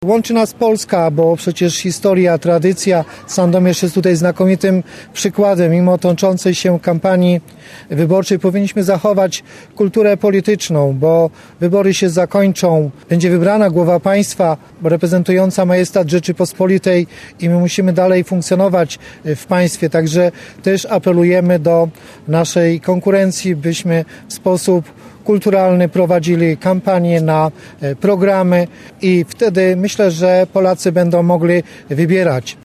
Łączy nas Polska, bo przecież historia, tradycja. Sandomierz jest tutaj znakomitym przykładem. Mimo toczącej się kampanii wyborczej powinniśmy zachować kulturę polityczną, bo wybory się zakończą. Będzie wybrana głowa państwa reprezentująca majestat Rzeczypospolitej i my musimy dalej funkcjonować w państwie. Także też apelujemy do naszej konkurencji, byśmy w sposób kulturalny prowadzili kampanię na programy i wtedy myślę, że Polacy będą mogli wybierać.